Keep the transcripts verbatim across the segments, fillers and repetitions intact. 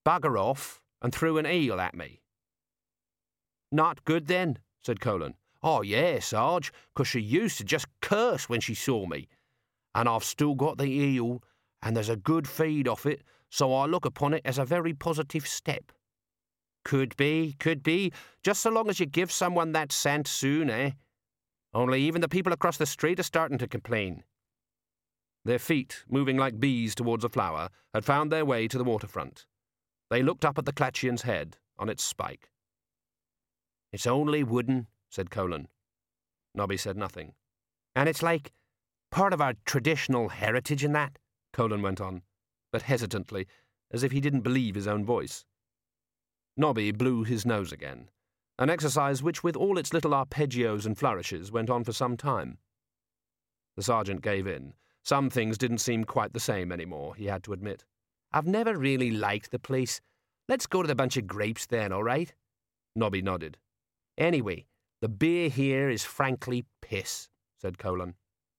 bugger off, and threw an eel at me. Not good then, said Colin. Oh, yeah, Sarge, 'cause she used to just curse when she saw me. And I've still got the eel, and there's a good feed off it, so I look upon it as a very positive step. Could be, could be, just so long as you give someone that scent soon, eh? Only even the people across the street are starting to complain. Their feet, moving like bees towards a flower, had found their way to the waterfront. They looked up at the Clatchian's head on its spike. It's only wooden, said Colin. Nobby said nothing. And it's like part of our traditional heritage and that, Colin went on, but hesitantly, as if he didn't believe his own voice. Nobby blew his nose again, an exercise which, with all its little arpeggios and flourishes, went on for some time. The sergeant gave in. Some things didn't seem quite the same anymore, he had to admit. I've never really liked the place. Let's go to the Bunch of Grapes then, all right? Nobby nodded. Anyway, the beer here is frankly piss, said Colin.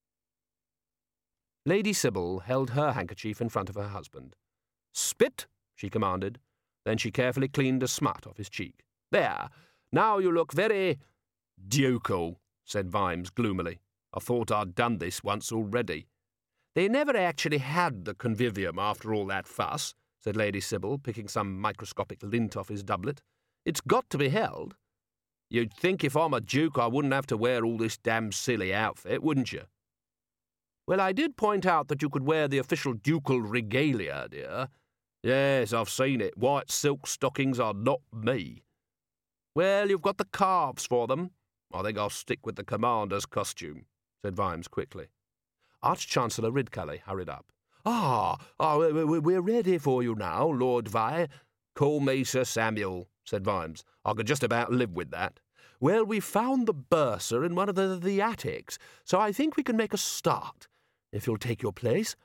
Lady Sybil held her handkerchief in front of her husband. Spit, she commanded. Then she carefully cleaned a smut off his cheek. There, now you look very ducal, said Vimes gloomily. I thought I'd done this once already. They never actually had the convivium after all that fuss, said Lady Sybil, picking some microscopic lint off his doublet. It's got to be held. You'd think if I'm a duke I wouldn't have to wear all this damn silly outfit, wouldn't you? Well, I did point out that you could wear the official ducal regalia, dear. Yes, I've seen it. White silk stockings are not me. Well, you've got the calves for them. I think I'll stick with the commander's costume, said Vimes quickly. Arch-Chancellor Ridcully hurried up. Ah, ah, we're ready for you now, Lord Vi. Call me Sir Samuel, said Vimes. I could just about live with that. Well, we found the bursar in one of the, the attics, so I think we can make a start, if you'll take your place.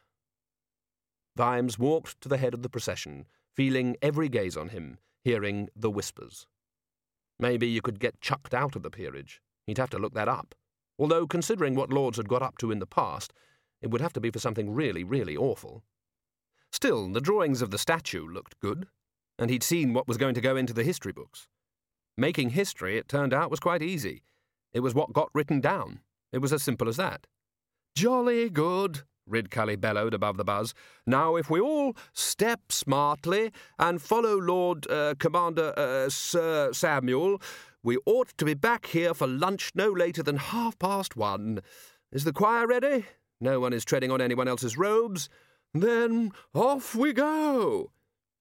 Vimes walked to the head of the procession, feeling every gaze on him, hearing the whispers. Maybe you could get chucked out of the peerage. He'd have to look that up. Although, considering what lords had got up to in the past, it would have to be for something really, really awful. Still, the drawings of the statue looked good, and he'd seen what was going to go into the history books. Making history, it turned out, was quite easy. It was what got written down. It was as simple as that. Jolly good, Ridcully bellowed above the buzz. Now, if we all step smartly and follow Lord uh, Commander uh, Sir Samuel, we ought to be back here for lunch no later than half past one. Is the choir ready? No one is treading on anyone else's robes. Then off we go.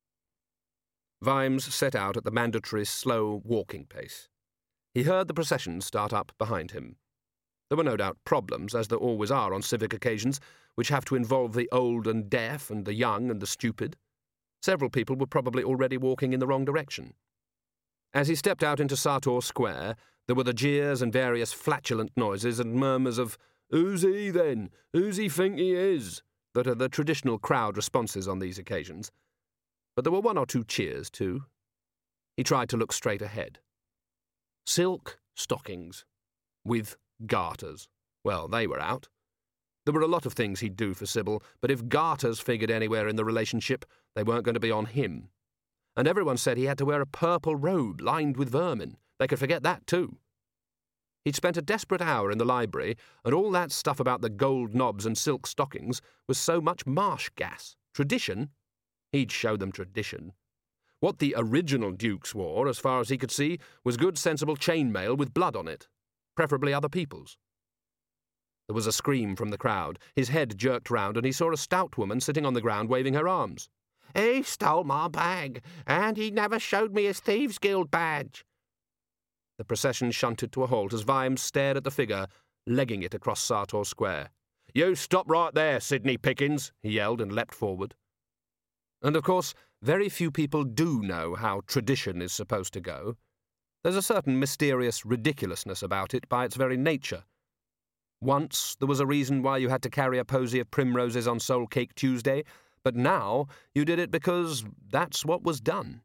Vimes set out at the mandatory slow walking pace. He heard the procession start up behind him. There were no doubt problems, as there always are on civic occasions, which have to involve the old and deaf and the young and the stupid. Several people were probably already walking in the wrong direction. As he stepped out into Sartor Square, there were the jeers and various flatulent noises and murmurs of, "Who's he, then? Who's he think he is?" that are the traditional crowd responses on these occasions. But there were one or two cheers, too. He tried to look straight ahead. Silk stockings. With garters. Well, they were out. There were a lot of things he'd do for Sybil, but if garters figured anywhere in the relationship, they weren't going to be on him. And everyone said he had to wear a purple robe lined with vermin. They could forget that, too. He'd spent a desperate hour in the library, and all that stuff about the gold knobs and silk stockings was so much marsh gas. Tradition? He'd show them tradition. What the original dukes wore, as far as he could see, was good sensible chainmail with blood on it, preferably other people's. There was a scream from the crowd. His head jerked round, and he saw a stout woman sitting on the ground waving her arms. He stole my bag, and he never showed me his Thieves' Guild badge. The procession shunted to a halt as Vimes stared at the figure, legging it across Sartor Square. You stop right there, Sidney Pickens, he yelled and leapt forward. And, of course, very few people do know how tradition is supposed to go. There's a certain mysterious ridiculousness about it by its very nature. Once there was a reason why you had to carry a posy of primroses on Soul Cake Tuesday, but now you did it because that's what was done.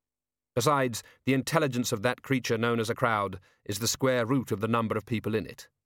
Besides, the intelligence of that creature known as a crowd is the square root of the number of people in it.